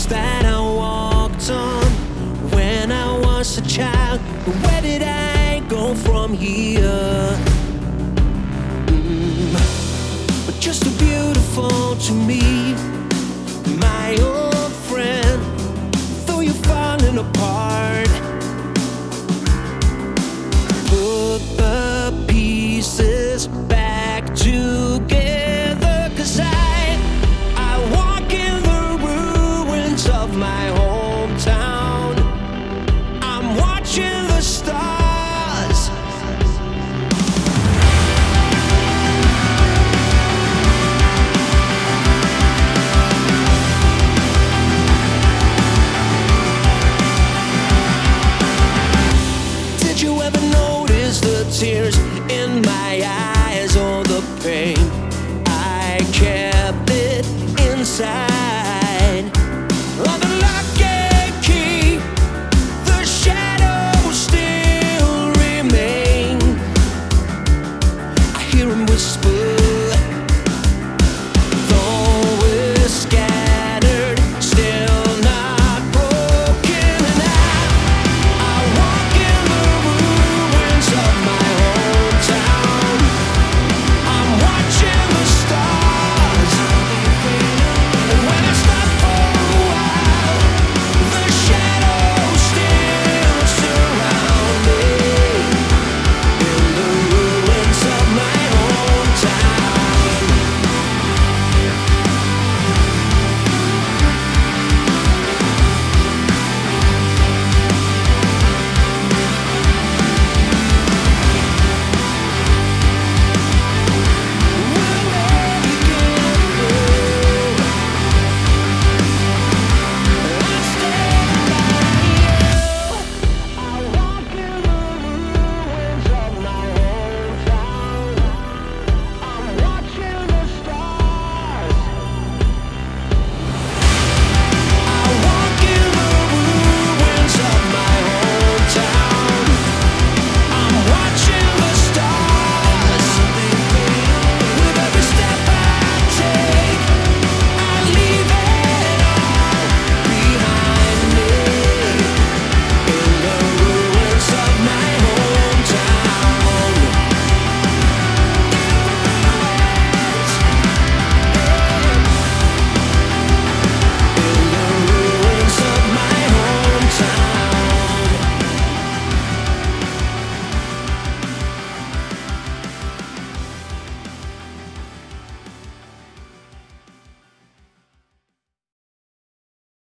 roads that I walked on when I was a child. Where did I go from here? But just too beautiful to me, my old friend. Though you're falling apart, put the pieces back together, 'cause I walk in the ruins of my hometown. I'm watching the stars. Did you ever notice the tears